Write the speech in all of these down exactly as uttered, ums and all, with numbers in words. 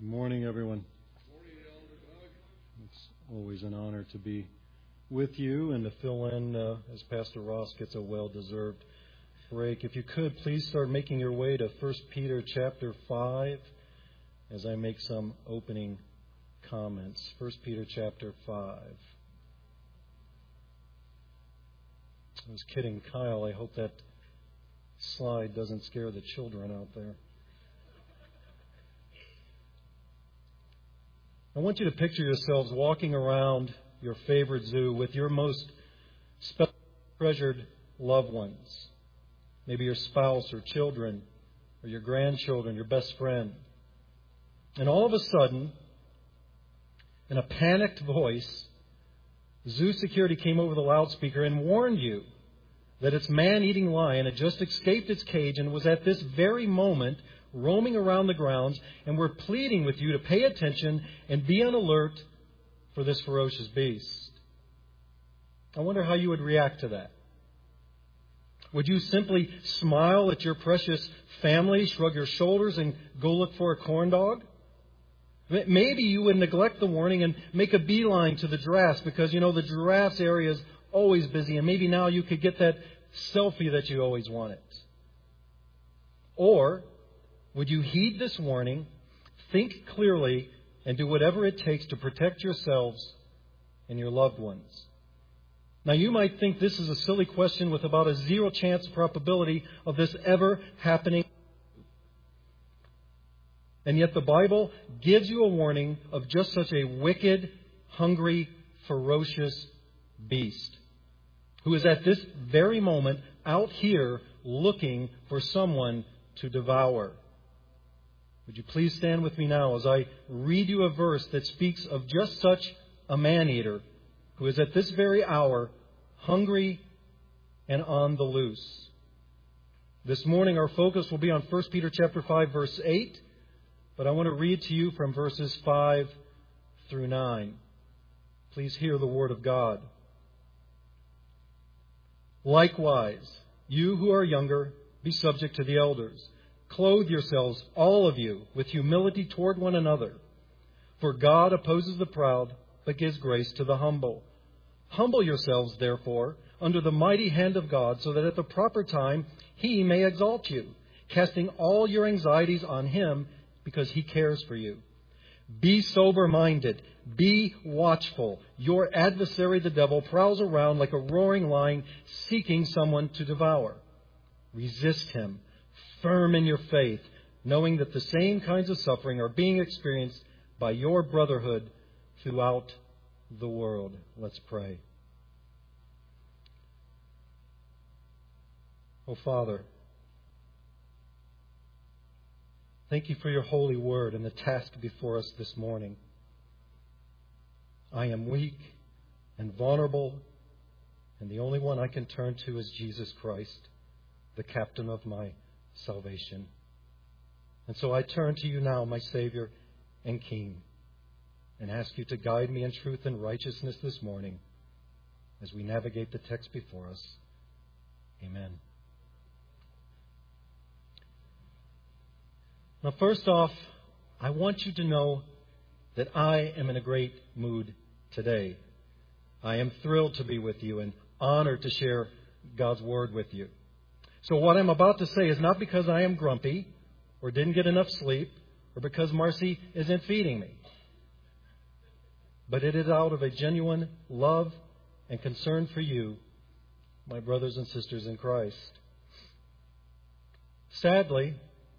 morning, everyone. It's always an honor to be with you and to fill in uh, as Pastor Ross gets a well-deserved break. If you could, please start making your way to First Peter chapter five as I make some opening comments. First Peter chapter five. I was kidding Kyle. I hope that slide doesn't scare the children out there. I want you to picture yourselves walking around your favorite zoo with your most special, treasured loved ones. Maybe your spouse or children or your grandchildren, your best friend. And all of a sudden, in a panicked voice, zoo security came over the loudspeaker and warned you that its man-eating lion had just escaped its cage and was at this very moment roaming around the grounds, and were pleading with you to pay attention and be on alert for this ferocious beast. I wonder how you would react to that. Would you simply smile at your precious family, shrug your shoulders, and go look for a corn dog? Maybe you would neglect the warning and make a beeline to the giraffes because, you know, the giraffes area is always busy, and maybe now you could get that selfie that you always wanted. Or would you heed this warning, think clearly, and do whatever it takes to protect yourselves and your loved ones? Now, you might think this is a silly question with about a zero chance probability of this ever happening. And yet the Bible gives you a warning of just such a wicked, hungry, ferocious beast who is at this very moment out here looking for someone to devour. Would you please stand with me now as I read you a verse that speaks of just such a man-eater who is at this very hour hungry and on the loose. This morning our focus will be on First Peter chapter five, verse eight, but I want to read to you from verses five through nine. Please hear the word of God. Likewise, you who are younger, be subject to the elders. Clothe yourselves, all of you, with humility toward one another. For God opposes the proud, but gives grace to the humble. Humble yourselves, therefore, under the mighty hand of God, so that at the proper time He may exalt you, casting all your anxieties on Him, because He cares for you. Be sober-minded. Be watchful. Your adversary, the devil, prowls around like a roaring lion, seeking someone to devour. Resist him, firm in your faith, knowing that the same kinds of suffering are being experienced by your brotherhood throughout the world. Let's pray. Oh, Father, thank you for your holy word and the task before us this morning. I am weak and vulnerable, and the only one I can turn to is Jesus Christ, the captain of my salvation. And so I turn to you now, my Savior and King, and ask you to guide me in truth and righteousness this morning as we navigate the text before us. Amen. Now, first off, I want you to know that I am in a great mood today. I am thrilled to be with you and honored to share God's Word with you. So what I'm about to say is not because I am grumpy or didn't get enough sleep or because Marcy isn't feeding me. But it is out of a genuine love and concern for you, my brothers and sisters in Christ. Sadly,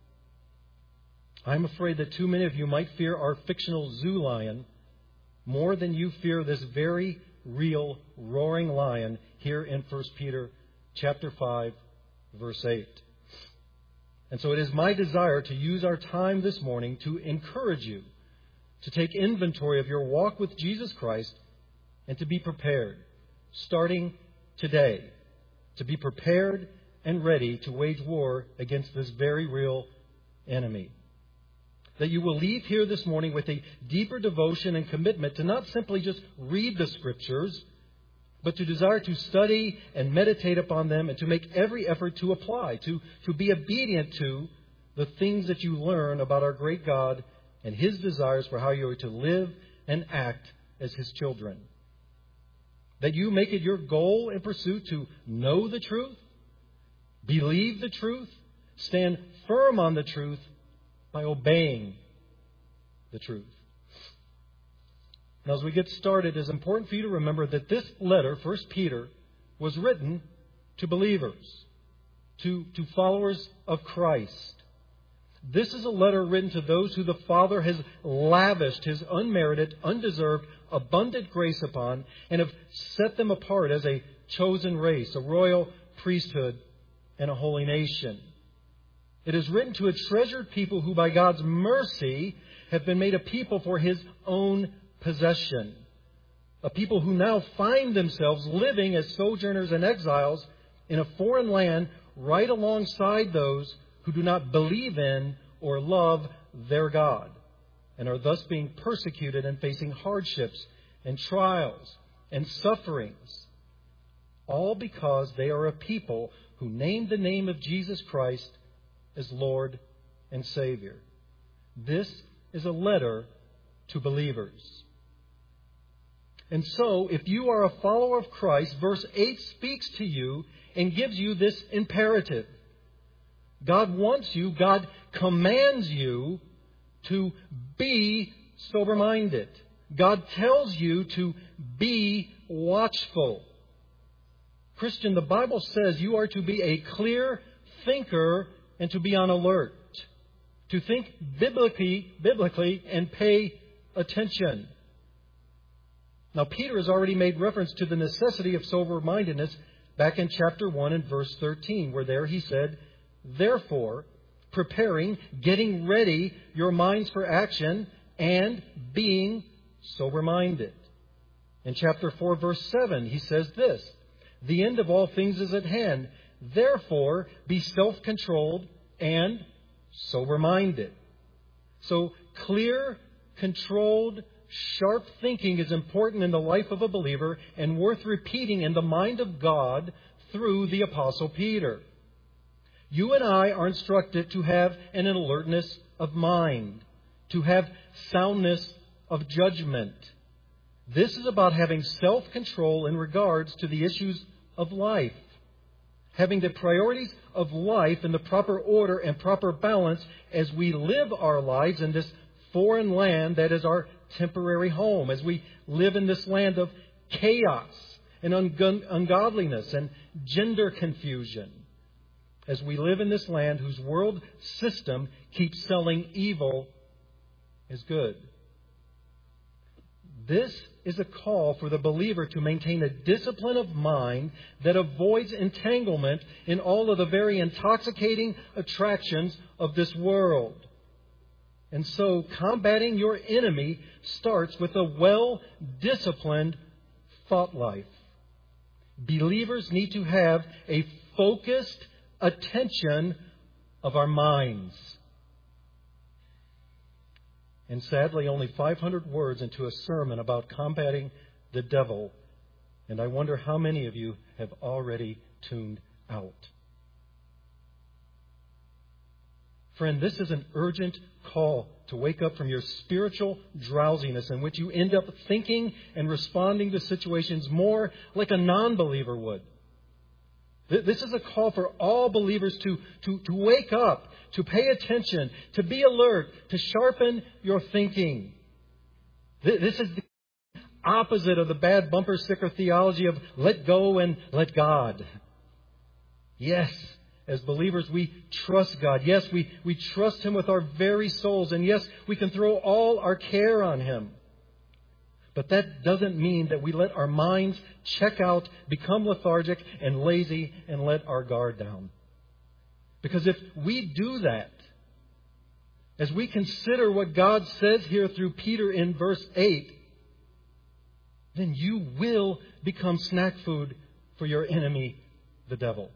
I'm afraid that too many of you might fear our fictional zoo lion more than you fear this very real roaring lion here in First Peter chapter five, verse eight. And so it is my desire to use our time this morning to encourage you to take inventory of your walk with Jesus Christ and to be prepared, starting today, to be prepared and ready to wage war against this very real enemy. That you will leave here this morning with a deeper devotion and commitment to not simply just read the Scriptures, but to desire to study and meditate upon them and to make every effort to apply, to, to be obedient to the things that you learn about our great God and His desires for how you are to live and act as His children. That you make it your goal and pursuit to know the truth, believe the truth, stand firm on the truth by obeying the truth. Now, as we get started, it is important for you to remember that this letter, First Peter, was written to believers, to, to followers of Christ. This is a letter written to those who the Father has lavished His unmerited, undeserved, abundant grace upon and have set them apart as a chosen race, a royal priesthood, and a holy nation. It is written to a treasured people who by God's mercy have been made a people for His own possession. A people who now find themselves living as sojourners and exiles in a foreign land right alongside those who do not believe in or love their God and are thus being persecuted and facing hardships and trials and sufferings, all because they are a people who name the name of Jesus Christ as Lord and Savior. This is a letter to believers. And so, if you are a follower of Christ, verse eight speaks to you and gives you this imperative. God wants you, God commands you to be sober-minded. God tells you to be watchful. Christian, the Bible says you are to be a clear thinker and to be on alert. To think biblically, biblically and pay attention. Now, Peter has already made reference to the necessity of sober-mindedness back in chapter one and verse thirteen, where there he said, therefore, preparing, getting ready your minds for action and being sober-minded. In chapter four, verse seven, he says this, the end of all things is at hand. Therefore, be self-controlled and sober-minded. So, clear, controlled, sharp thinking is important in the life of a believer and worth repeating in the mind of God through the Apostle Peter. You and I are instructed to have an alertness of mind, to have soundness of judgment. This is about having self-control in regards to the issues of life, having the priorities of life in the proper order and proper balance as we live our lives in this foreign land that is our temporary home, as we live in this land of chaos and ungodliness and gender confusion, as we live in this land whose world system keeps selling evil as good. This is a call for the believer to maintain a discipline of mind that avoids entanglement in all of the very intoxicating attractions of this world. And so, combating your enemy starts with a well-disciplined thought life. Believers need to have a focused attention of our minds. And sadly, only five hundred words into a sermon about combating the devil. And I wonder how many of you have already tuned out. Friend, this is an urgent call to wake up from your spiritual drowsiness in which you end up thinking and responding to situations more like a non-believer would. This is a call for all believers to, to, to wake up, to pay attention, to be alert, to sharpen your thinking. This is the opposite of the bad bumper sticker theology of let go and let God. Yes, as believers, we trust God. Yes, we, we trust Him with our very souls. And yes, we can throw all our care on Him. But that doesn't mean that we let our minds check out, become lethargic and lazy, and let our guard down. Because if we do that, as we consider what God says here through Peter in verse eight, then you will become snack food for your enemy, the devil.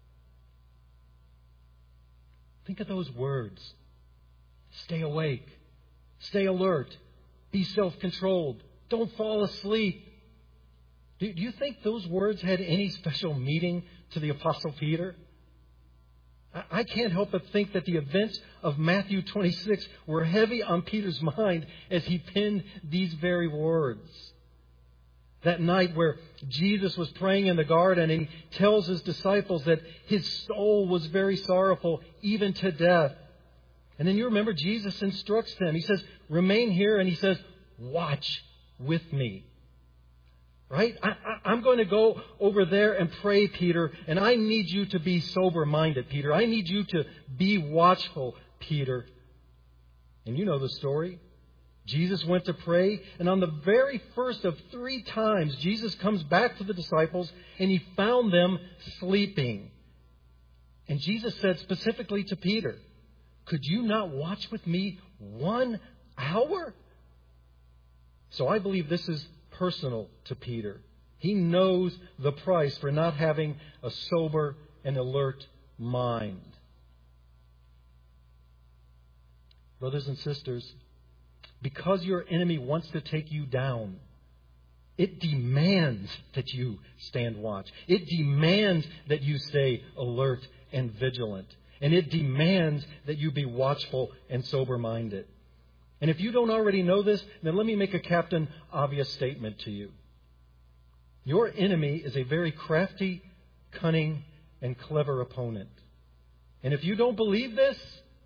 Think of those words. Stay awake. Stay alert. Be self-controlled. Don't fall asleep. Do you think those words had any special meaning to the Apostle Peter? I can't help but think that the events of Matthew twenty-six were heavy on Peter's mind as he penned these very words. That night where Jesus was praying in the garden and he tells his disciples that his soul was very sorrowful, even to death. And then you remember Jesus instructs them. He says, remain here, and he says, watch with me. Right? I, I, I'm going to go over there and pray, Peter, and I need you to be sober-minded, Peter. I need you to be watchful, Peter. And you know the story. Jesus went to pray, and on the very first of three times, Jesus comes back to the disciples, and he found them sleeping. And Jesus said specifically to Peter, could you not watch with me one hour? So I believe this is personal to Peter. He knows the price for not having a sober and alert mind. Brothers and sisters, because your enemy wants to take you down, it demands that you stand watch. It demands that you stay alert and vigilant. And it demands that you be watchful and sober-minded. And if you don't already know this, then let me make a captain obvious statement to you. Your enemy is a very crafty, cunning, and clever opponent. And if you don't believe this,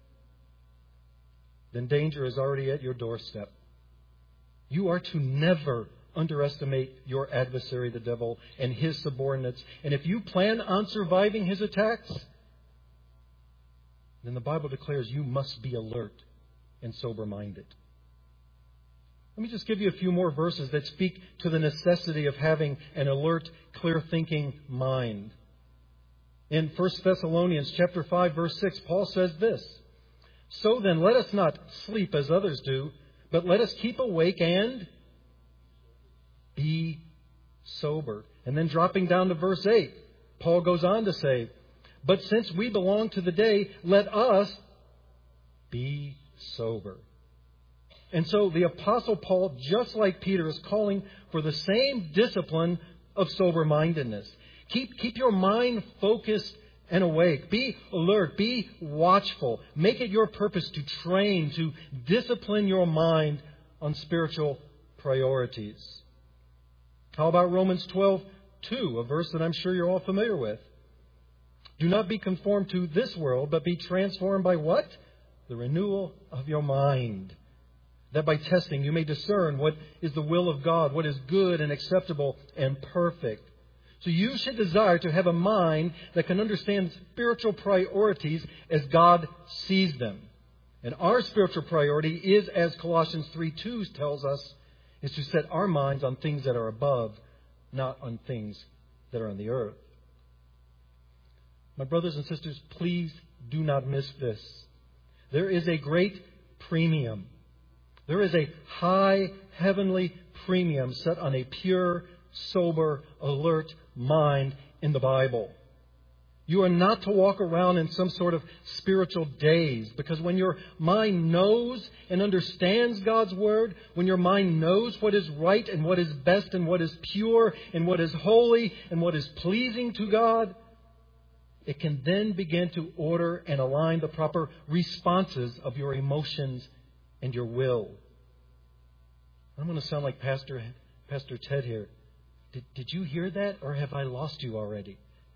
then danger is already at your doorstep. You are to never underestimate your adversary, the devil, and his subordinates. And if you plan on surviving his attacks, then the Bible declares you must be alert and sober-minded. Let me just give you a few more verses that speak to the necessity of having an alert, clear-thinking mind. In First Thessalonians chapter five, verse six, Paul says this, so then let us not sleep as others do, but let us keep awake and be sober. And then dropping down to verse eight, Paul goes on to say, but since we belong to the day, let us be sober. And so the Apostle Paul, just like Peter, is calling for the same discipline of sober-mindedness. Keep, keep your mind focused and awake. Be alert. Be watchful. Make it your purpose to train, to discipline your mind on spiritual priorities. How about Romans twelve two, a verse that I'm sure you're all familiar with? Do not be conformed to this world, but be transformed by what? The renewal of your mind. That by testing you may discern what is the will of God, what is good and acceptable and perfect. So you should desire to have a mind that can understand spiritual priorities as God sees them. And our spiritual priority is, as Colossians three two tells us, is to set our minds on things that are above, not on things that are on the earth. My brothers and sisters, please do not miss this. There is a great premium. There is a high heavenly premium set on a pure, sober, alert mind in the Bible. You are not to walk around in some sort of spiritual daze, because when your mind knows and understands God's Word, when your mind knows what is right and what is best and what is pure and what is holy and what is pleasing to God, it can then begin to order and align the proper responses of your emotions and your will. I'm going to sound like Pastor Pastor Ted here. Did, did you hear that, or have I lost you already?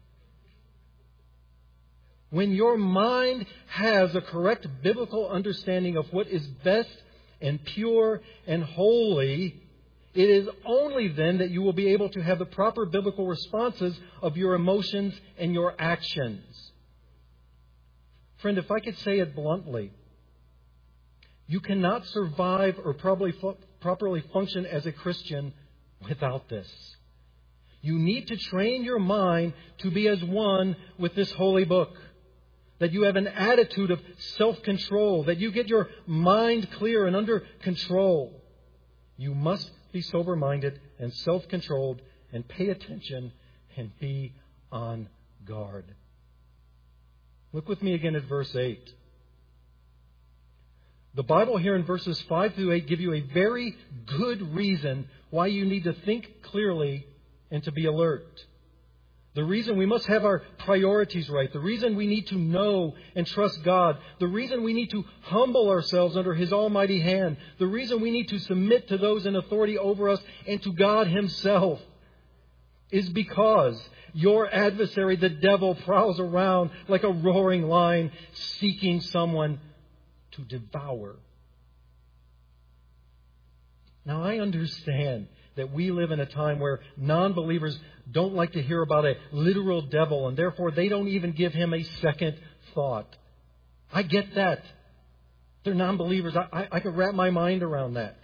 When your mind has a correct biblical understanding of what is best and pure and holy, it is only then that you will be able to have the proper biblical responses of your emotions and your actions. Friend, if I could say it bluntly, you cannot survive or probably fu- properly function as a Christian without this. You need to train your mind to be as one with this holy book. That you have an attitude of self-control. That you get your mind clear and under control. You must be sober-minded and self-controlled and pay attention and be on guard. Look with me again at verse eight. The Bible here in verses five through eight give you a very good reason why you need to think clearly and to be alert. The reason we must have our priorities right, the reason we need to know and trust God, the reason we need to humble ourselves under His almighty hand, the reason we need to submit to those in authority over us and to God Himself is because your adversary, the devil, prowls around like a roaring lion seeking someone to devour. Now, I understand that we live in a time where non-believers don't like to hear about a literal devil, and therefore they don't even give him a second thought. I get that. They're non-believers. I, I, I can wrap my mind around that.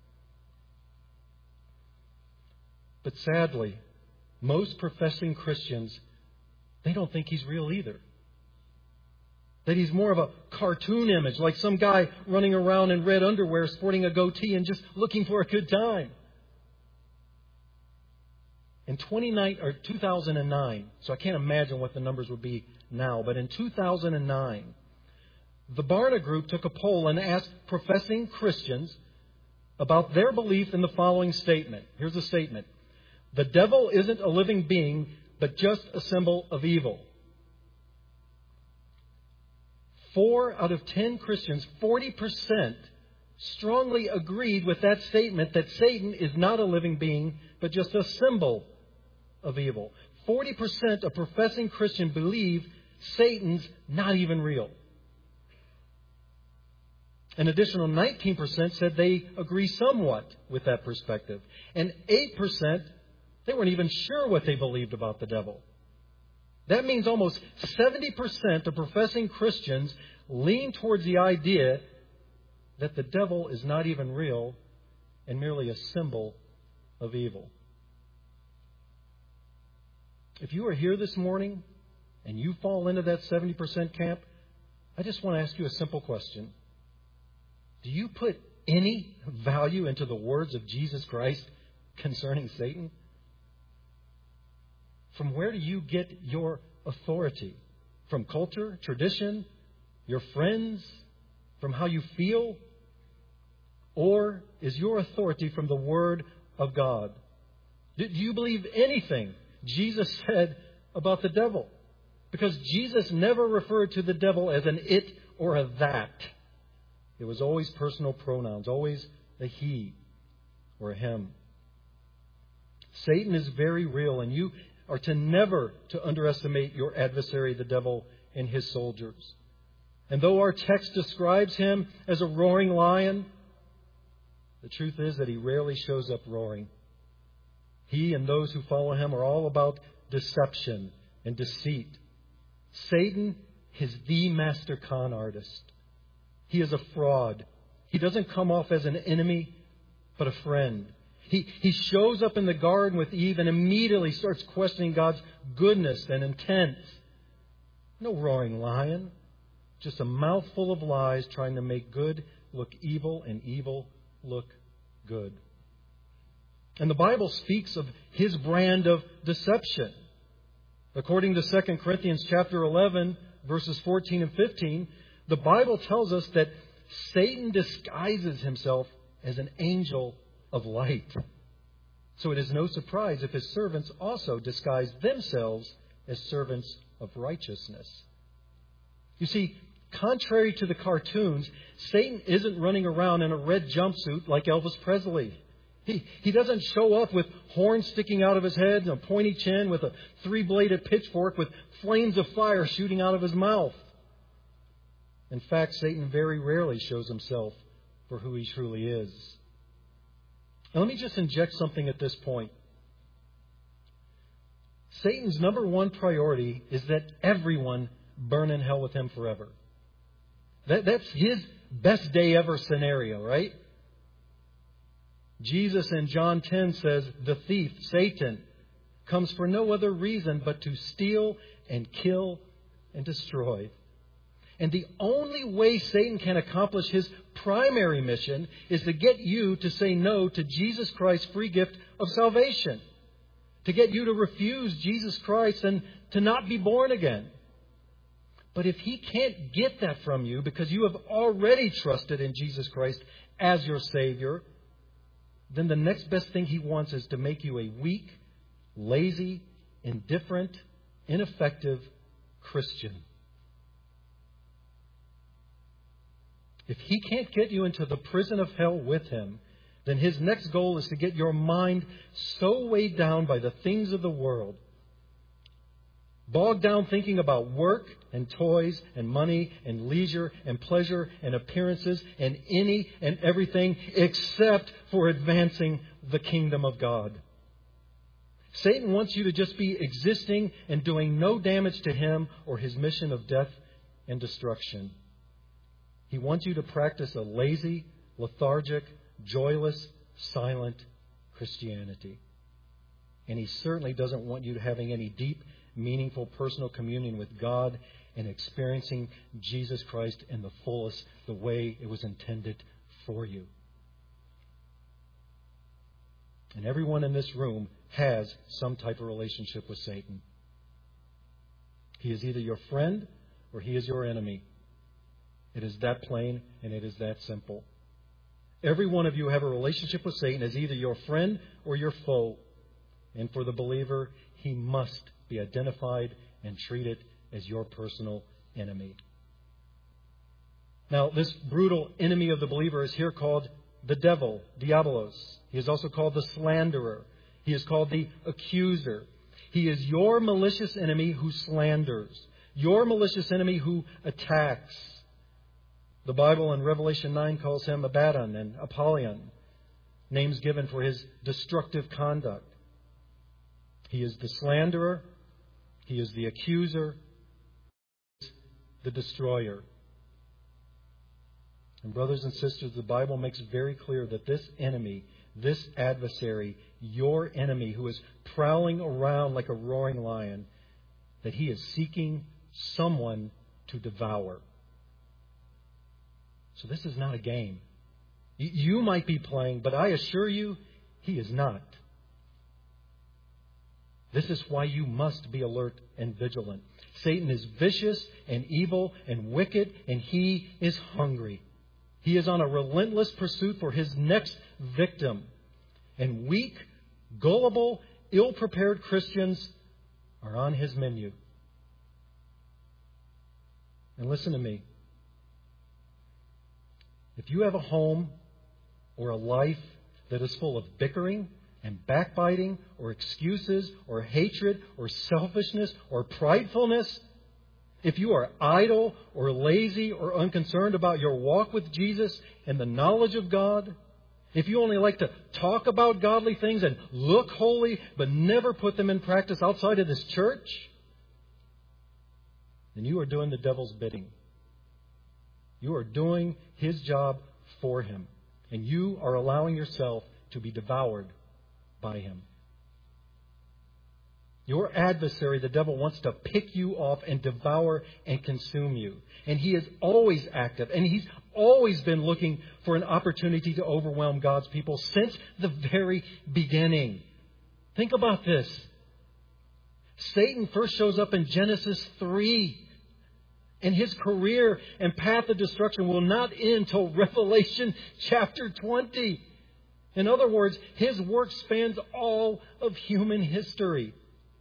But sadly, most professing Christians, they don't think He's real either. That He's more of a cartoon image, like some guy running around in red underwear, sporting a goatee and just looking for a good time. In twenty-nine, or two thousand nine, so I can't imagine what the numbers would be now, but in two thousand nine, the Barna Group took a poll and asked professing Christians about their belief in the following statement. Here's the statement. The devil isn't a living being, but just a symbol of evil. Four out of ten Christians, forty percent, strongly agreed with that statement that Satan is not a living being, but just a symbol of evil. forty percent of professing Christians believe Satan's not even real. An additional nineteen percent said they agree somewhat with that perspective. And eight percent, they weren't even sure what they believed about the devil. That means almost seventy percent of professing Christians lean towards the idea that the devil is not even real and merely a symbol of evil. If you are here this morning and you fall into that seventy percent camp, I just want to ask you a simple question. Do you put any value into the words of Jesus Christ concerning Satan? From where do you get your authority? From culture, tradition, your friends, from how you feel? Or is your authority from the Word of God? Do you believe anything Jesus said about the devil? Because Jesus never referred to the devil as an it or a that. It was always personal pronouns, always a he or a him. Satan is very real, and you are to never to underestimate your adversary, the devil, and his soldiers. And though our text describes him as a roaring lion, the truth is that he rarely shows up roaring. He and those who follow him are all about deception and deceit. Satan is the master con artist. He is a fraud. He doesn't come off as an enemy, but a friend. He, he shows up in the garden with Eve and immediately starts questioning God's goodness and intent. No roaring lion, just a mouthful of lies trying to make good look evil and evil look good. And the Bible speaks of his brand of deception. According to Second Corinthians chapter eleven, verses fourteen and fifteen, the Bible tells us that Satan disguises himself as an angel of light. So it is no surprise if his servants also disguise themselves as servants of righteousness. You see, contrary to the cartoons, Satan isn't running around in a red jumpsuit like Elvis Presley. He, he doesn't show up with horns sticking out of his head and a pointy chin with a three-bladed pitchfork with flames of fire shooting out of his mouth. In fact, Satan very rarely shows himself for who he truly is. Now, let me just inject something at this point. Satan's number one priority is that everyone burn in hell with him forever. That, that's his best day ever scenario, right? Jesus in John ten says, the thief, Satan, comes for no other reason but to steal and kill and destroy. And the only way Satan can accomplish his primary mission is to get you to say no to Jesus Christ's free gift of salvation. To get you to refuse Jesus Christ and to not be born again. But if he can't get that from you because you have already trusted in Jesus Christ as your Savior, then the next best thing he wants is to make you a weak, lazy, indifferent, ineffective Christian. If he can't get you into the prison of hell with him, then his next goal is to get your mind so weighed down by the things of the world, bogged down thinking about work and toys and money and leisure and pleasure and appearances and any and everything except for advancing the kingdom of God. Satan wants you to just be existing and doing no damage to him or his mission of death and destruction. He wants you to practice a lazy, lethargic, joyless, silent Christianity. And he certainly doesn't want you having any deep, meaningful personal communion with God and experiencing Jesus Christ in the fullest, the way it was intended for you. And everyone in this room has some type of relationship with Satan. He is either your friend or he is your enemy. It is that plain and it is that simple. Every one of you have a relationship with Satan as either your friend or your foe. And for the believer, he must be identified and treated as your personal enemy. Now, this brutal enemy of the believer is here called the devil, diabolos. He is also called the slanderer. He is called the accuser. He is your malicious enemy who slanders, your malicious enemy who attacks. The Bible in Revelation nine calls him Abaddon and Apollyon, names given for his destructive conduct. He is the slanderer. He is the accuser. He is the destroyer. And brothers and sisters, the Bible makes very clear that this enemy, this adversary, your enemy who is prowling around like a roaring lion, that he is seeking someone to devour. So this is not a game. You might be playing, but I assure you, he is not. This is why you must be alert and vigilant. Satan is vicious and evil and wicked, and he is hungry. He is on a relentless pursuit for his next victim. And weak, gullible, ill-prepared Christians are on his menu. And listen to me. If you have a home or a life that is full of bickering and backbiting or excuses or hatred or selfishness or pridefulness, if you are idle or lazy or unconcerned about your walk with Jesus and the knowledge of God, if you only like to talk about godly things and look holy but never put them in practice outside of this church, then you are doing the devil's bidding. You are doing his job for him. And you are allowing yourself to be devoured by him. Your adversary, the devil, wants to pick you off and devour and consume you. And he is always active. And he's always been looking for an opportunity to overwhelm God's people since the very beginning. Think about this. Satan first shows up in Genesis three. And his career and path of destruction will not end till Revelation chapter twenty. In other words, his work spans all of human history.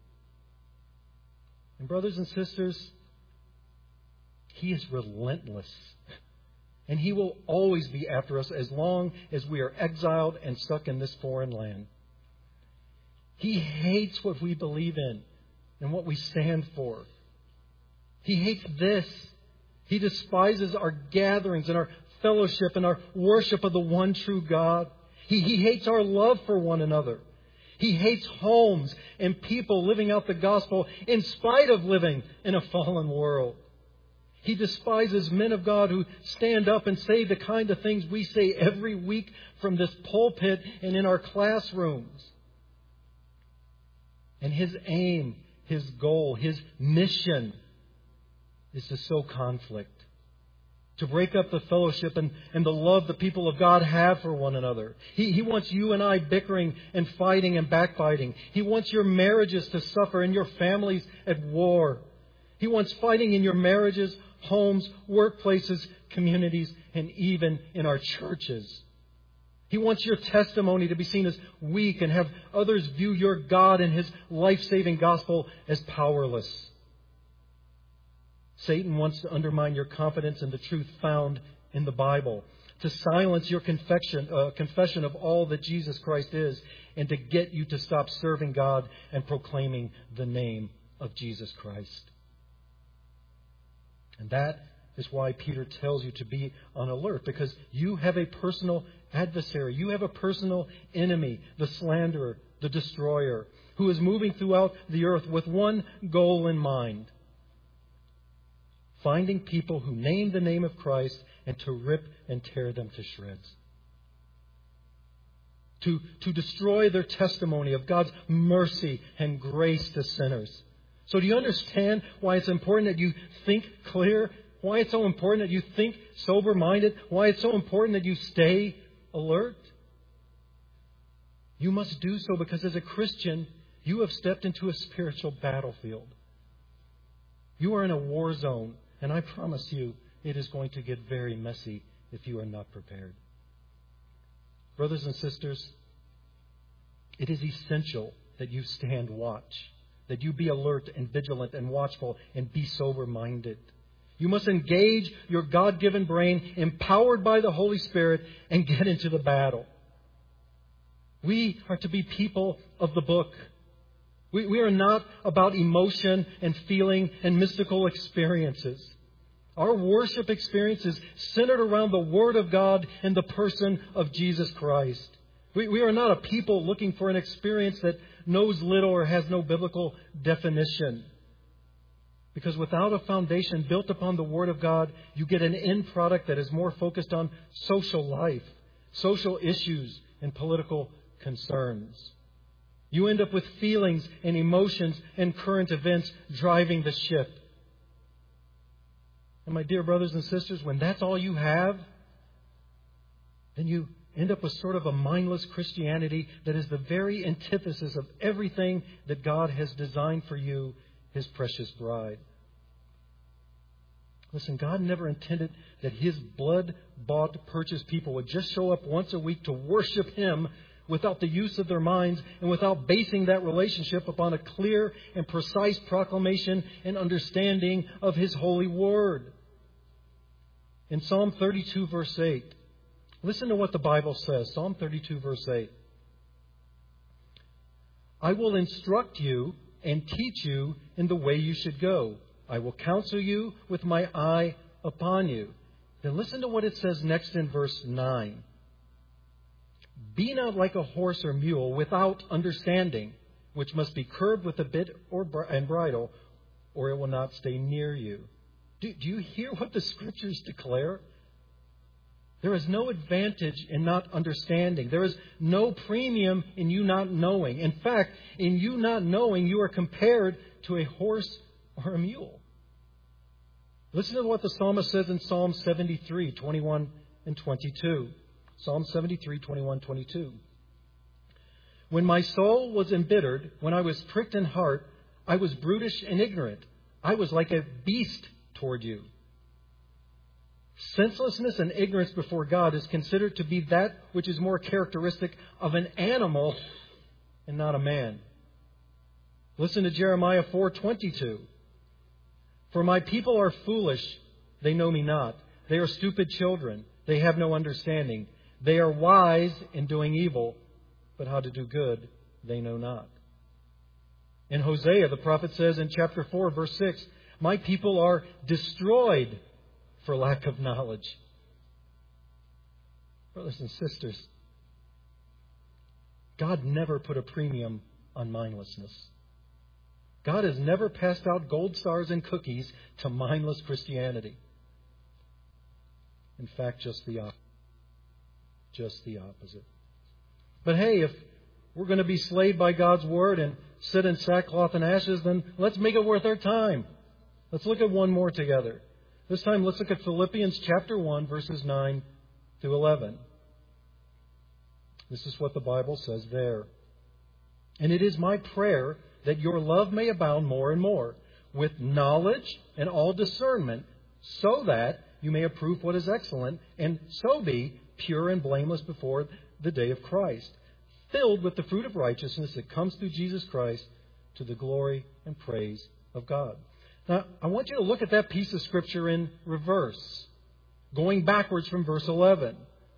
And brothers and sisters, he is relentless. And he will always be after us as long as we are exiled and stuck in this foreign land. He hates what we believe in and what we stand for. He hates this. He despises our gatherings and our fellowship and our worship of the one true God. He, he hates our love for one another. He hates homes and people living out the gospel in spite of living in a fallen world. He despises men of God who stand up and say the kind of things we say every week from this pulpit and in our classrooms. And his aim, his goal, his mission is to sow conflict, to break up the fellowship and, and the love the people of God have for one another. He, he wants you and I bickering and fighting and backbiting. He wants your marriages to suffer and your families at war. He wants fighting in your marriages, homes, workplaces, communities, and even in our churches. He wants your testimony to be seen as weak and have others view your God and His life-saving gospel as powerless. Satan wants to undermine your confidence in the truth found in the Bible, to silence your confession, uh, confession of all that Jesus Christ is, and to get you to stop serving God and proclaiming the name of Jesus Christ. And that is why Peter tells you to be on alert, because you have a personal adversary. You have a personal enemy, the slanderer, the destroyer, who is moving throughout the earth with one goal in mind: finding people who name the name of Christ and to rip and tear them to shreds. To, to destroy their testimony of God's mercy and grace to sinners. So do you understand why it's important that you think clear? Why it's so important that you think sober-minded? Why it's so important that you stay alert? You must do so because as a Christian, you have stepped into a spiritual battlefield. You are in a war zone, and I promise you, it is going to get very messy if you are not prepared. Brothers and sisters, it is essential that you stand watch, that you be alert and vigilant and watchful and be sober-minded. You must engage your God-given brain, empowered by the Holy Spirit, and get into the battle. We are to be people of the book. We, we are not about emotion and feeling and mystical experiences. Our worship experience is centered around the Word of God and the person of Jesus Christ. We, we are not a people looking for an experience that knows little or has no biblical definition. Because without a foundation built upon the Word of God, you get an end product that is more focused on social life, social issues, and political concerns. You end up with feelings and emotions and current events driving the ship. And my dear brothers and sisters, when that's all you have, then you end up with sort of a mindless Christianity that is the very antithesis of everything that God has designed for you, His precious bride. Listen, God never intended that His blood-bought, purchased people would just show up once a week to worship Him without the use of their minds and without basing that relationship upon a clear and precise proclamation and understanding of His holy Word. In Psalm thirty-two, verse eight, listen to what the Bible says. Psalm thirty-two, verse eight. I will instruct you and teach you in the way you should go. I will counsel you with my eye upon you. Then listen to what it says next in verse nine. Be not like a horse or mule without understanding, which must be curbed with a bit or br- and bridle, or it will not stay near you. Do, do you hear what the Scriptures declare? There is no advantage in not understanding. There is no premium in you not knowing. In fact, in you not knowing, you are compared to a horse or a mule. Listen to what the psalmist says in Psalm seventy-three, twenty-one and twenty-two. Psalm seventy-three, twenty-one, twenty-two. When my soul was embittered, when I was pricked in heart, I was brutish and ignorant. I was like a beast toward you. Senselessness and ignorance before God is considered to be that which is more characteristic of an animal and not a man. Listen to Jeremiah four twenty-two. For my people are foolish, they know me not. They are stupid children, they have no understanding. They are wise in doing evil, but how to do good they know not. In Hosea, the prophet says in chapter four, verse six, my people are destroyed for lack of knowledge. Brothers and sisters, God never put a premium on mindlessness. God has never passed out gold stars and cookies to mindless Christianity. In fact, just the opposite. Just the opposite. But hey, if we're going to be slaved by God's Word and sit in sackcloth and ashes, then let's make it worth our time. Let's look at one more together. This time, let's look at Philippians chapter one, verses nine through eleven. This is what the Bible says there. And it is my prayer that your love may abound more and more, with knowledge and all discernment, so that you may approve what is excellent, and so be pure and blameless before the day of Christ, filled with the fruit of righteousness that comes through Jesus Christ to the glory and praise of God. Now, I want you to look at that piece of Scripture in reverse, going backwards from verse eleven.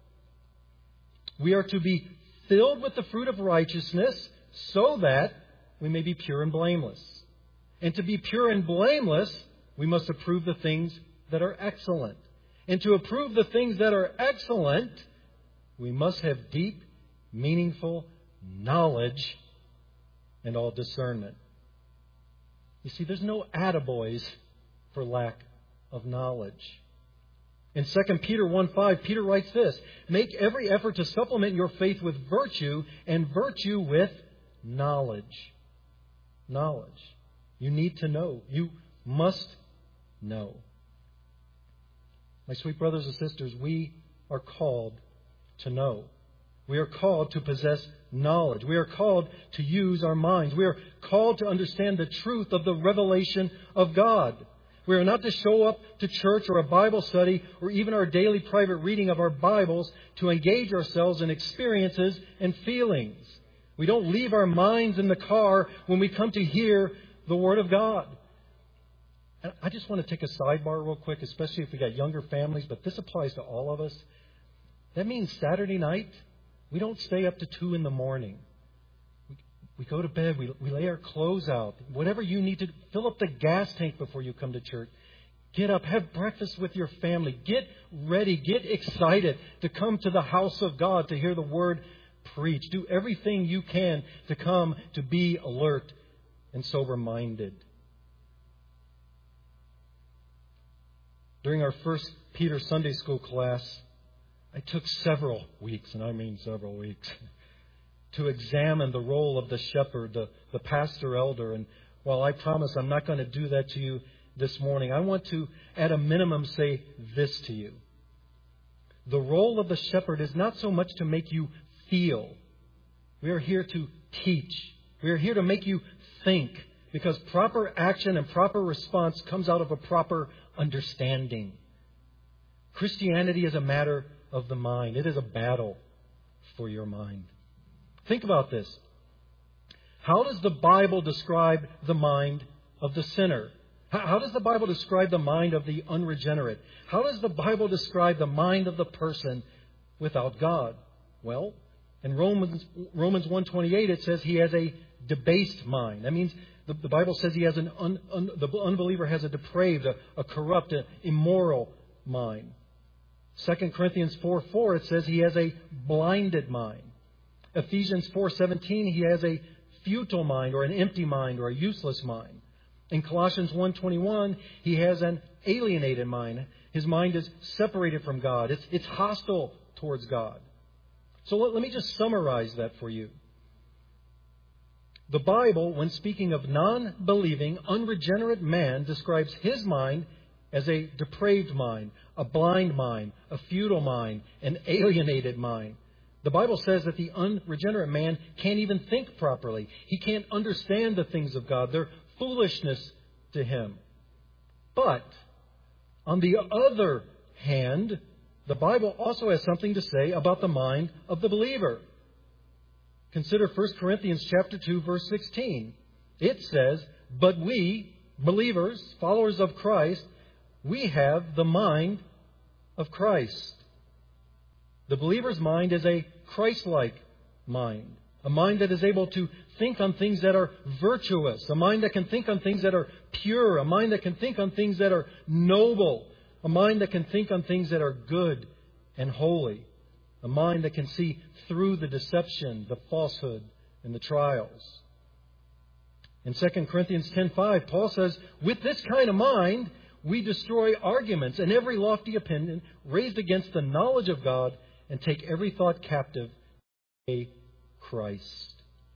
We are to be filled with the fruit of righteousness so that we may be pure and blameless. And to be pure and blameless, we must approve the things that are excellent. And to approve the things that are excellent, we must have deep, meaningful knowledge and all discernment. You see, there's no attaboys for lack of knowledge. In Second Peter one five, Peter writes this, "Make every effort to supplement your faith with virtue, and virtue with knowledge." Knowledge. You need to know. You must know. My sweet brothers and sisters, we are called to know. We are called to possess knowledge. We are called to use our minds. We are called to understand the truth of the revelation of God. We are not to show up to church or a Bible study or even our daily private reading of our Bibles to engage ourselves in experiences and feelings. We don't leave our minds in the car when we come to hear the Word of God. And I just want to take a sidebar real quick, especially if we got younger families, but this applies to all of us. That means Saturday night, we don't stay up to two in the morning. We, we go to bed, we, we lay our clothes out. Whatever you need to, fill up the gas tank before you come to church. Get up, have breakfast with your family. Get ready, get excited to come to the house of God to hear the Word preached. Do everything you can to come to be alert and sober-minded. During our first Peter Sunday School class, I took several weeks, and I mean several weeks, to examine the role of the shepherd, the, the pastor elder. And while I promise I'm not going to do that to you this morning, I want to, at a minimum, say this to you. The role of the shepherd is not so much to make you feel. We are here to teach. We are here to make you think, because proper action and proper response comes out of a proper understanding. Christianity is a matter of the mind. It is a battle for your mind. Think about this. How does the Bible describe the mind of the sinner? How does the Bible describe the mind of the unregenerate? How does the Bible describe the mind of the person without God? Well, in Romans Romans one twenty-eight, it says he has a debased mind. That means the, the Bible says he has an un, un, the unbeliever has a depraved, a, a corrupt, an immoral mind. Second Corinthians four four, it says he has a blinded mind. Ephesians four seventeen, he has a futile mind or an empty mind or a useless mind. In Colossians one twenty-one, he has an alienated mind. His mind is separated from God. It's, it's hostile towards God. So let, let me just summarize that for you. The Bible, when speaking of non-believing, unregenerate man, describes his mind as a depraved mind, a blind mind, a futile mind, an alienated mind. The Bible says that the unregenerate man can't even think properly. He can't understand the things of God. They're foolishness to him. But, on the other hand, the Bible also has something to say about the mind of the believer. Consider First Corinthians chapter two, verse sixteen. It says, "But we, believers, followers of Christ, we have the mind of Christ." The believer's mind is a Christ-like mind. A mind that is able to think on things that are virtuous. A mind that can think on things that are pure. A mind that can think on things that are noble. A mind that can think on things that are good and holy. A mind that can see through the deception, the falsehood, and the trials. In Second Corinthians ten five, Paul says, "With this kind of mind, we destroy arguments and every lofty opinion raised against the knowledge of God and take every thought captive to obey Christ."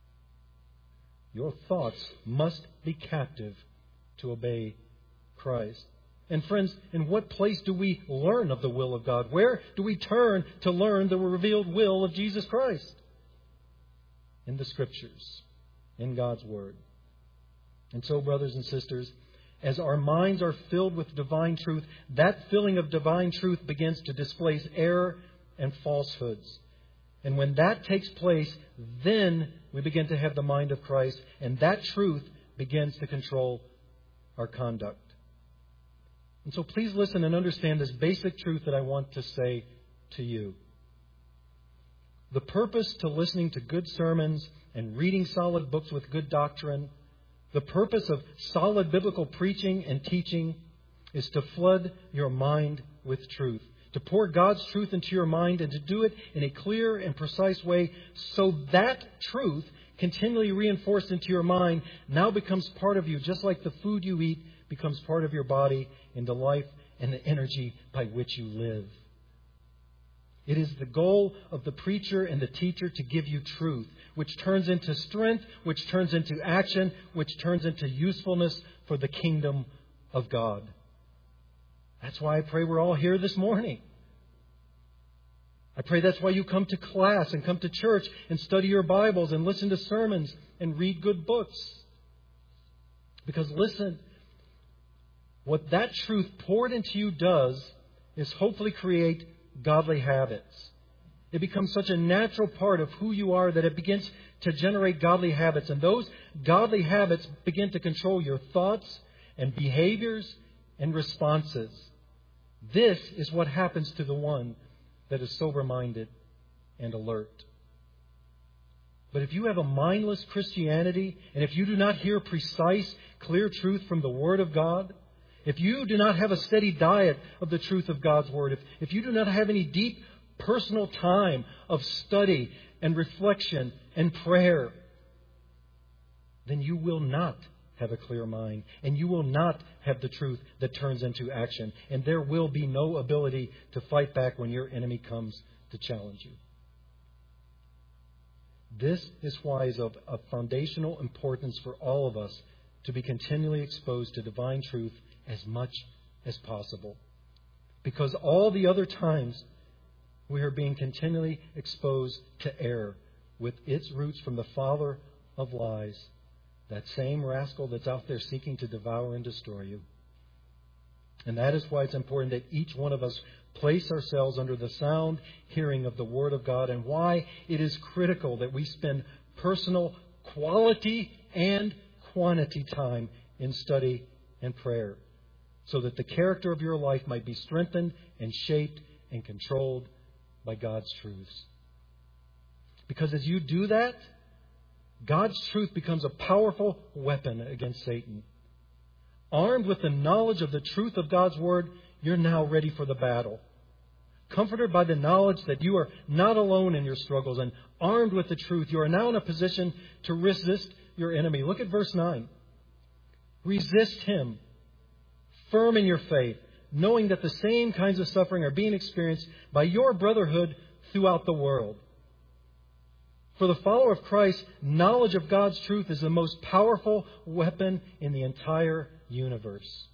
Your thoughts must be captive to obey Christ. And friends, in what place do we learn of the will of God? Where do we turn to learn the revealed will of Jesus Christ? In the Scriptures, in God's Word. And so, brothers and sisters, as our minds are filled with divine truth, that filling of divine truth begins to displace error and falsehoods. And when that takes place, then we begin to have the mind of Christ, and that truth begins to control our conduct. And so please listen and understand this basic truth that I want to say to you. The purpose to listening to good sermons and reading solid books with good doctrine, the purpose of solid biblical preaching and teaching is to flood your mind with truth, to pour God's truth into your mind and to do it in a clear and precise way so that truth, continually reinforced into your mind, now becomes part of you, just like the food you eat becomes part of your body and the life and the energy by which you live. It is the goal of the preacher and the teacher to give you truth, which turns into strength, which turns into action, which turns into usefulness for the kingdom of God. That's why I pray we're all here this morning. I pray that's why you come to class and come to church and study your Bibles and listen to sermons and read good books. Because listen, what that truth poured into you does is hopefully create godly habits. It becomes such a natural part of who you are that it begins to generate godly habits. And those godly habits begin to control your thoughts and behaviors and responses. This is what happens to the one that is sober-minded and alert. But if you have a mindless Christianity, and if you do not hear precise, clear truth from the Word of God, if you do not have a steady diet of the truth of God's Word, if, if you do not have any deep personal time of study and reflection and prayer, then you will not have a clear mind, and you will not have the truth that turns into action. And there will be no ability to fight back when your enemy comes to challenge you. This is why it's of, of foundational importance for all of us to be continually exposed to divine truth as much as possible. Because all the other times we are being continually exposed to error with its roots from the father of lies, that same rascal that's out there seeking to devour and destroy you. And that is why it's important that each one of us place ourselves under the sound hearing of the Word of God, and why it is critical that we spend personal quality and quantity time in study and prayer, so that the character of your life might be strengthened and shaped and controlled by God's truths. Because as you do that, God's truth becomes a powerful weapon against Satan. Armed with the knowledge of the truth of God's Word, you're now ready for the battle. Comforted by the knowledge that you are not alone in your struggles, and armed with the truth, you are now in a position to resist your enemy. Look at verse nine. Resist him, firm in your faith, knowing that the same kinds of suffering are being experienced by your brotherhood throughout the world. For the follower of Christ, knowledge of God's truth is the most powerful weapon in the entire universe.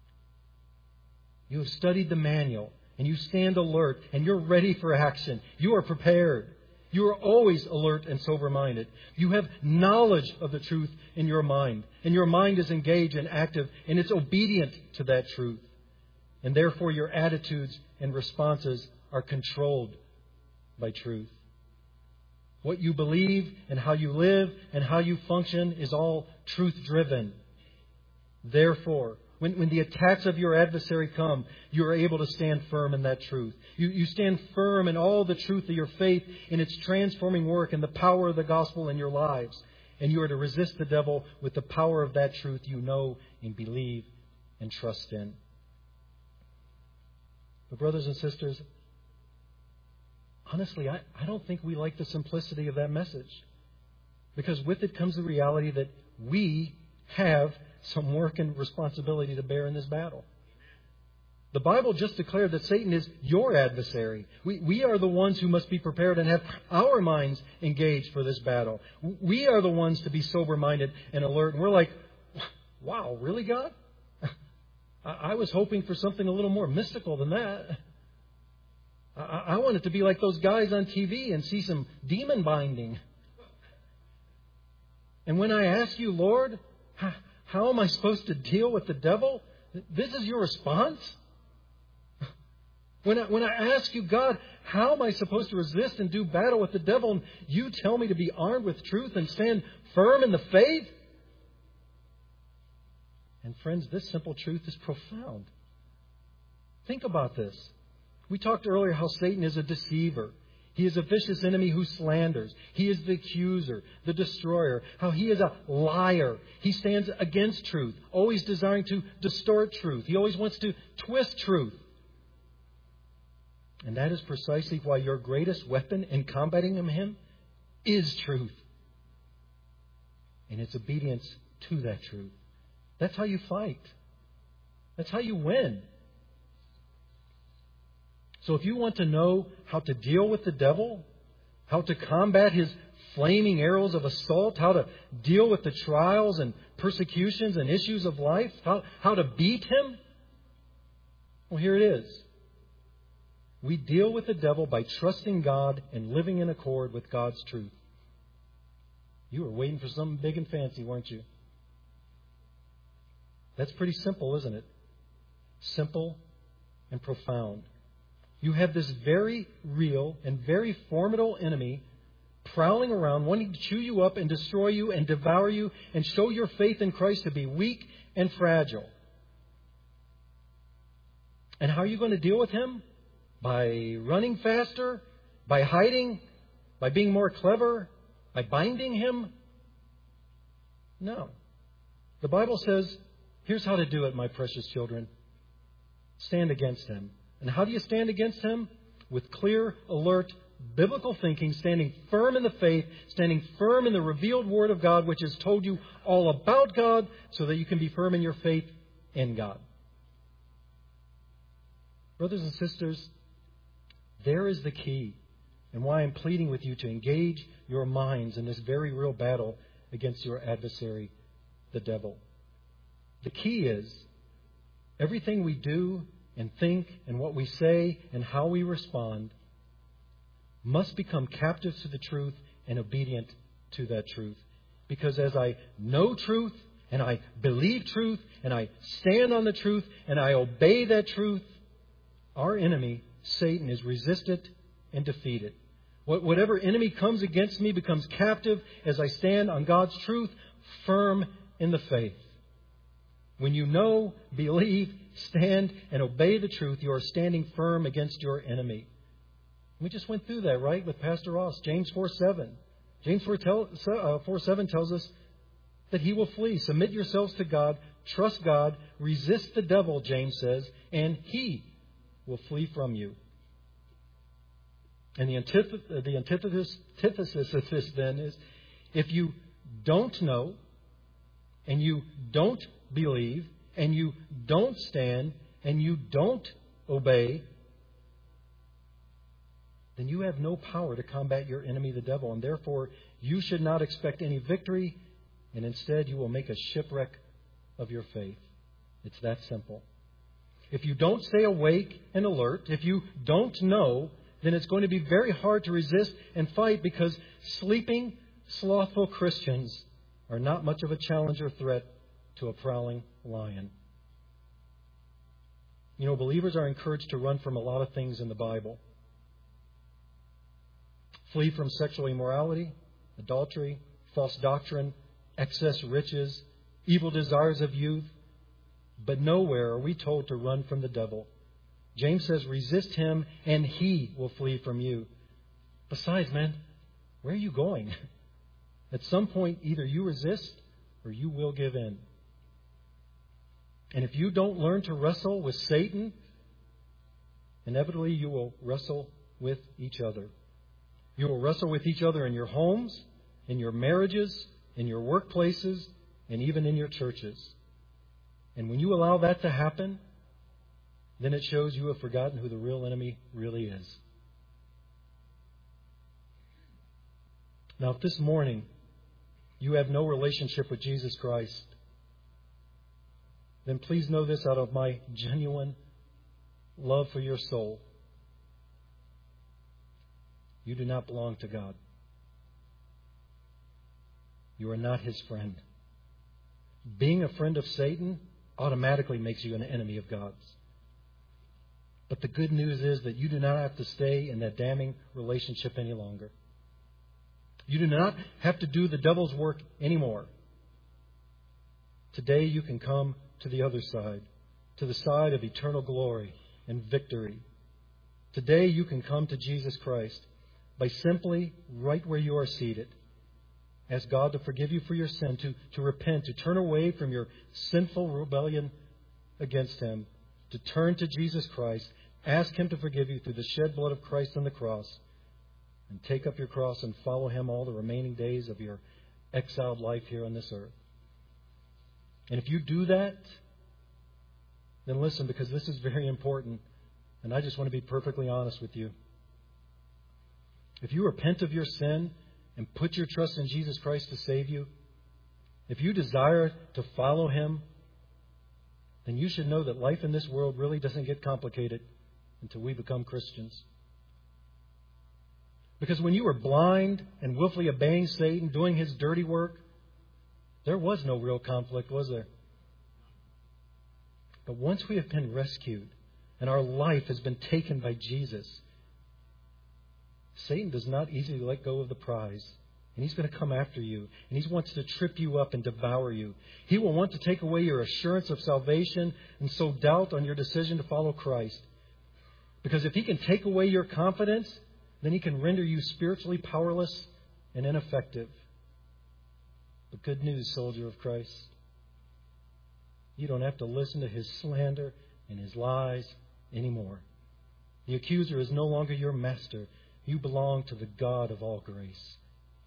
You have studied the manual, and you stand alert, and you're ready for action. You are prepared. You are always alert and sober-minded. You have knowledge of the truth in your mind, and your mind is engaged and active, and it's obedient to that truth. And therefore your attitudes and responses are controlled by truth. What you believe and how you live and how you function is all truth-driven. Therefore, when, when the attacks of your adversary come, you are able to stand firm in that truth. You, you stand firm in all the truth of your faith, in its transforming work and the power of the gospel in your lives. And you are to resist the devil with the power of that truth you know and believe and trust in. But brothers and sisters, honestly, I, I don't think we like the simplicity of that message. Because with it comes the reality that we have some work and responsibility to bear in this battle. The Bible just declared that Satan is your adversary. We, we are the ones who must be prepared and have our minds engaged for this battle. We are the ones to be sober-minded and alert. And we're like, wow, really, God? I, I was hoping for something a little more mystical than that. I, I want it to be like those guys on T V and see some demon binding. And when I ask you, Lord, how, how am I supposed to deal with the devil? This is your response? When I, when I ask you, God, how am I supposed to resist and do battle with the devil? And you tell me to be armed with truth and stand firm in the faith? And friends, this simple truth is profound. Think about this. We talked earlier how Satan is a deceiver. He is a vicious enemy who slanders. He is the accuser, the destroyer. How he is a liar. He stands against truth, always desiring to distort truth. He always wants to twist truth. And that is precisely why your greatest weapon in combating him is truth. And it's obedience to that truth. That's how you fight. That's how you win. So if you want to know how to deal with the devil, how to combat his flaming arrows of assault, how to deal with the trials and persecutions and issues of life, how, how to beat him, well, here it is. We deal with the devil by trusting God and living in accord with God's truth. You were waiting for something big and fancy, weren't you? That's pretty simple, isn't it? Simple and profound. You have this very real and very formidable enemy prowling around, wanting to chew you up and destroy you and devour you and show your faith in Christ to be weak and fragile. And how are you going to deal with him? By running faster? By hiding? By being more clever? By binding him? No. The Bible says, here's how to do it, my precious children. Stand against him. And how do you stand against him? With clear, alert, biblical thinking, standing firm in the faith, standing firm in the revealed Word of God, which has told you all about God, so that you can be firm in your faith in God. Brothers and sisters, there is the key, and why I'm pleading with you to engage your minds in this very real battle against your adversary, the devil. The key is everything we do and think and what we say and how we respond must become captive to the truth and obedient to that truth. Because as I know truth and I believe truth and I stand on the truth and I obey that truth, our enemy, Satan, is resisted and defeated. Whatever enemy comes against me becomes captive as I stand on God's truth, firm in the faith. When you know, believe, stand, and obey the truth, you are standing firm against your enemy. We just went through that, right, with Pastor Ross. James four seven. James four seven tells us that he will flee. Submit yourselves to God. Trust God. Resist the devil, James says, and he will flee from you. And the antith- the antithesis, antithesis of this then is, if you don't know and you don't believe and you don't stand and you don't obey, then you have no power to combat your enemy, the devil. And therefore, you should not expect any victory, and instead you will make a shipwreck of your faith. It's that simple. If you don't stay awake and alert, if you don't know, then it's going to be very hard to resist and fight, because sleeping, slothful Christians are not much of a challenge or threat to a prowling lion. You know, believers are encouraged to run from a lot of things in the Bible. Flee from sexual immorality, adultery, false doctrine, excess riches, evil desires of youth. But nowhere are we told to run from the devil. James says, resist him and he will flee from you. Besides, man, where are you going? At some point, either you resist or you will give in. And if you don't learn to wrestle with Satan, inevitably you will wrestle with each other. You will wrestle with each other in your homes, in your marriages, in your workplaces, and even in your churches. And when you allow that to happen, then it shows you have forgotten who the real enemy really is. Now, if this morning you have no relationship with Jesus Christ, then please know this out of my genuine love for your soul. You do not belong to God. You are not His friend. Being a friend of Satan automatically makes you an enemy of God's. But the good news is that you do not have to stay in that damning relationship any longer. You do not have to do the devil's work anymore. Today you can come to the other side, to the side of eternal glory and victory. Today you can come to Jesus Christ by simply, right where you are seated, ask God to forgive you for your sin, to, to repent, to turn away from your sinful rebellion against Him, to turn to Jesus Christ, ask Him to forgive you through the shed blood of Christ on the cross, and take up your cross and follow Him all the remaining days of your exiled life here on this earth. And if you do that, then listen, because this is very important, and I just want to be perfectly honest with you. If you repent of your sin and put your trust in Jesus Christ to save you, if you desire to follow Him, then you should know that life in this world really doesn't get complicated until we become Christians. Because when you were blind and willfully obeying Satan, doing his dirty work, there was no real conflict, was there? But once we have been rescued and our life has been taken by Jesus, Satan does not easily let go of the prize. And he's going to come after you. And he wants to trip you up and devour you. He will want to take away your assurance of salvation and sow doubt on your decision to follow Christ. Because if he can take away your confidence, then he can render you spiritually powerless and ineffective. But good news, soldier of Christ. You don't have to listen to his slander and his lies anymore. The accuser is no longer your master. You belong to the God of all grace.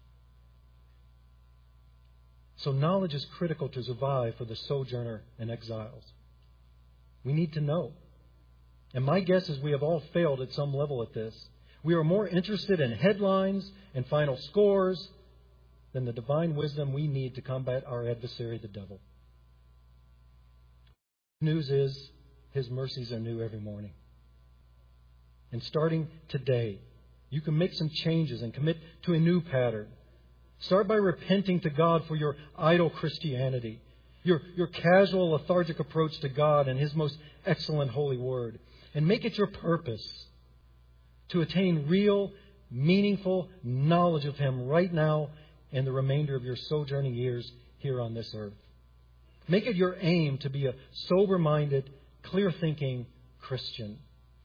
So knowledge is critical to survive for the sojourner and exiles. We need to know. And my guess is we have all failed at some level at this. We are more interested in headlines and final scores than the divine wisdom we need to combat our adversary, the devil. The news is His mercies are new every morning. And starting today, you can make some changes and commit to a new pattern. Start by repenting to God for your idle Christianity, your, your casual, lethargic approach to God and His most excellent holy word. And make it your purpose to attain real, meaningful knowledge of Him right now and the remainder of your sojourning years here on this earth. Make it your aim to be a sober-minded, clear-thinking Christian.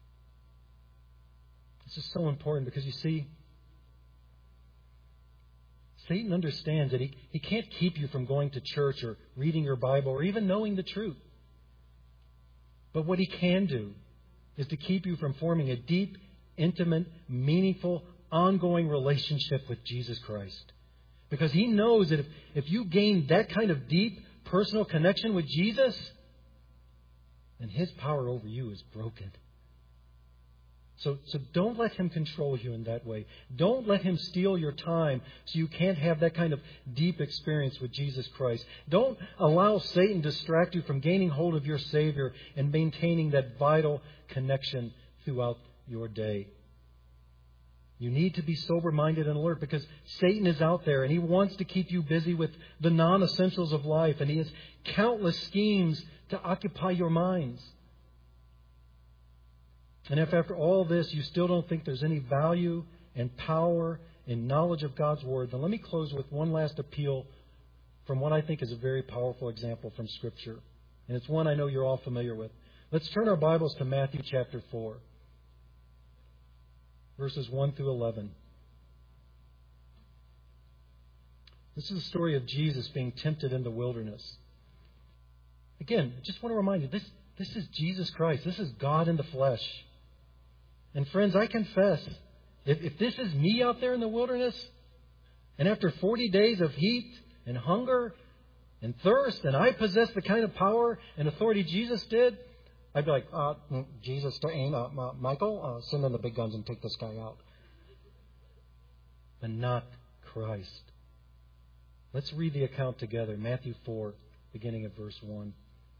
This is so important because, you see, Satan understands that he, he can't keep you from going to church or reading your Bible or even knowing the truth. But what he can do is to keep you from forming a deep, intimate, meaningful, ongoing relationship with Jesus Christ. Because he knows that if, if you gain that kind of deep, personal connection with Jesus, then his power over you is broken. So, so don't let him control you in that way. Don't let him steal your time so you can't have that kind of deep experience with Jesus Christ. Don't allow Satan to distract you from gaining hold of your Savior and maintaining that vital connection throughout your day. You need to be sober-minded and alert because Satan is out there and he wants to keep you busy with the non-essentials of life, and he has countless schemes to occupy your minds. And if after all this you still don't think there's any value and power in knowledge of God's Word, then let me close with one last appeal from what I think is a very powerful example from Scripture. And it's one I know you're all familiar with. Let's turn our Bibles to Matthew chapter four, verses one through eleven. This is the story of Jesus being tempted in the wilderness. Again, I just want to remind you, this, this is Jesus Christ. This is God in the flesh. And friends, I confess, if, if this is me out there in the wilderness, and after forty days of heat and hunger and thirst, and I possess the kind of power and authority Jesus did, I'd be like, uh, Jesus, uh, Michael, uh, send in the big guns and take this guy out. But not Christ. Let's read the account together. Matthew four, beginning at verse one.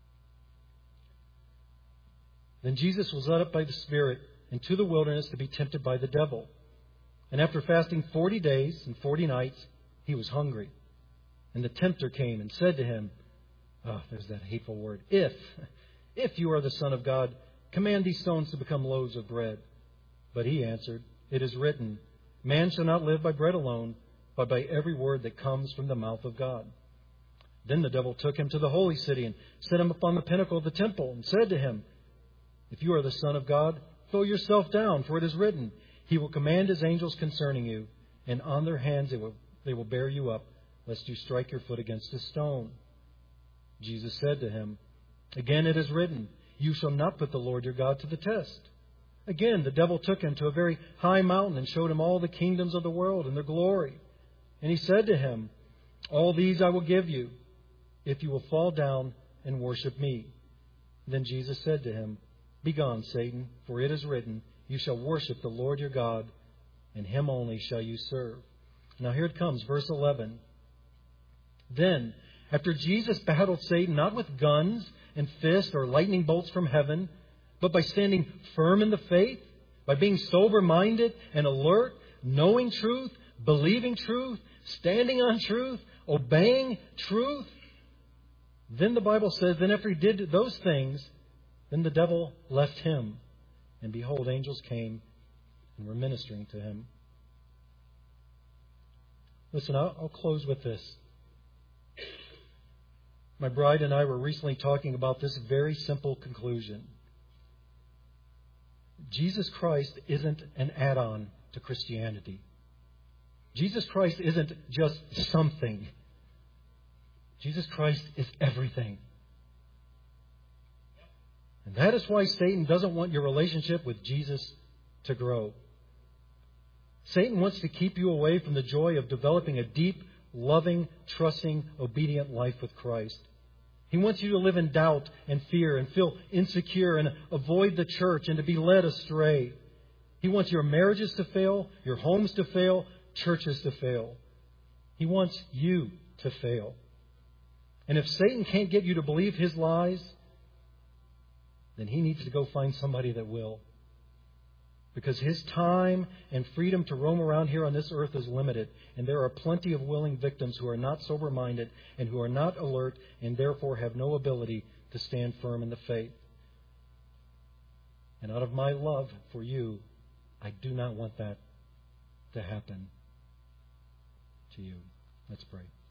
Then Jesus was led up by the Spirit into the wilderness to be tempted by the devil. And after fasting forty days and forty nights, he was hungry. And the tempter came and said to him, oh, there's that hateful word, if, if you are the Son of God, Command these stones to become loaves of bread. But he answered, It is written, Man shall not live by bread alone, but by every word that comes from the mouth of God. Then the devil took him to the holy city and set him upon the pinnacle of the temple and said to him, If you are the Son of God, throw yourself down, for it is written, He will command His angels concerning you, and on their hands they will, they will bear you up, lest you strike your foot against a stone. Jesus said to him, Again it is written, You shall not put the Lord your God to the test. Again the devil took him to a very high mountain and showed him all the kingdoms of the world and their glory. And he said to him, All these I will give you, if you will fall down and worship me. Then Jesus said to him, Begone, Satan, for it is written, You shall worship the Lord your God, and Him only shall you serve. Now here it comes, verse eleven. Then, after Jesus battled Satan not with guns and fists or lightning bolts from heaven, but by standing firm in the faith, by being sober-minded and alert, knowing truth, believing truth, standing on truth, obeying truth, then the Bible says, then after he did those things, then the devil left him. And behold, angels came and were ministering to him. Listen, I'll, I'll close with this. My bride and I were recently talking about this very simple conclusion. Jesus Christ isn't an add-on to Christianity. Jesus Christ isn't just something. Jesus Christ is everything. And that is why Satan doesn't want your relationship with Jesus to grow. Satan wants to keep you away from the joy of developing a deep, loving, trusting, obedient life with Christ. He wants you to live in doubt and fear and feel insecure and avoid the church and to be led astray. He wants your marriages to fail, your homes to fail, churches to fail. He wants you to fail. And if Satan can't get you to believe his lies, then he needs to go find somebody that will. Because his time and freedom to roam around here on this earth is limited. And there are plenty of willing victims who are not sober-minded and who are not alert and therefore have no ability to stand firm in the faith. And out of my love for you, I do not want that to happen to you. Let's pray.